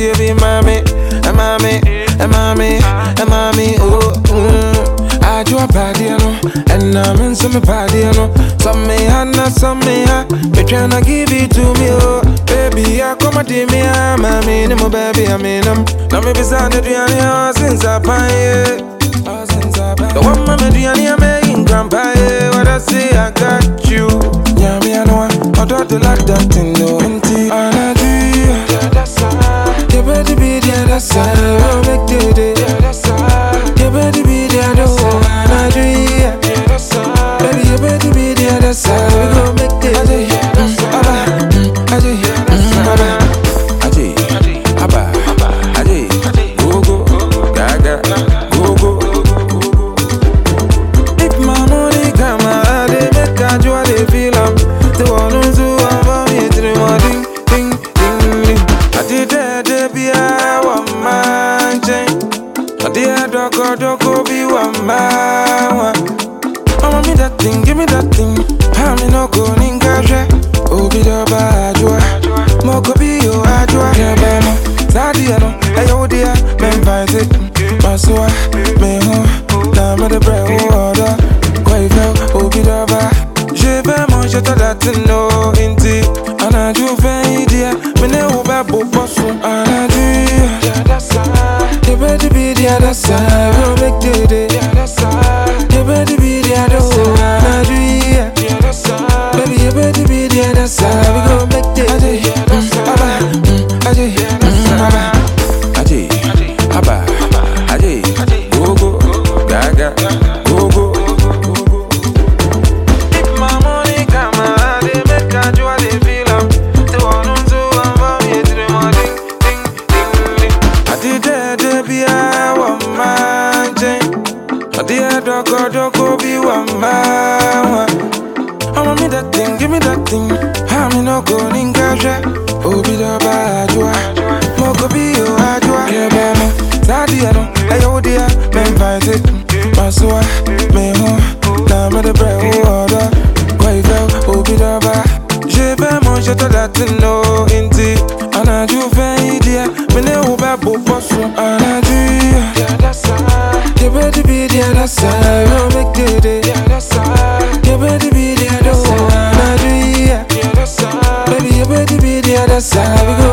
you be mommy, and mommy, and mommy, and mommy, oh. I do a party, you know, and I'm in some party, you know. Some me Hannah, some me ha. Me tryna give it to me, oh. Baby, I come at me, mommy, no baby, I mean, now me beside the Diana since I pay. The one mama Diana making grandpa, what I say, I got you. Yeah, me, I know, I don't like that thing, no, empty. And I do, yeah, that's all. You better be there, that's all. I'll make the day, yeah, that's all. You better be there, that's all. And I do, yeah, that's all. Baby, you better be there, that's all. We gon' make the day, that's all. Doko be one man. Mama me that thing, give me that thing. I me no go ningashe. Obi do ba ajwa. Moko be yo ajwa. Kebe no, Sadia no. Ayo dia, me invite it. Maswa, me ho. Na me de bre order. Koi fel, obi do ba. Je vais manger ta date no inti. Anaju fe idia. Me ne uba bo posu. Anaju. You better be the other side, we'll make the day. You better be the other side, baby, you better be the other side, we gon' make the day. Go go, gaga, go go. If my money come, they make a joy, they feel am. They want to have me to the morning, ding, ding, ding. I did that. Be a woman, my dear doko be one man. I'ma me that thing, give me that thing. I'm no go ningasha. Obi do ba ajwa. Moko be yo ajwa. Kebe no, Sadia no. Ayo dia, me invite it. Maswa, me ho. Na me de bre order. Koi fel, obi do ba. Je vais manger ta date no inti. Anaju fe idia. Me ne uba bo posu. You better be the other side, we'll make the day. You better be the other side, baby, you better be the other side, we go.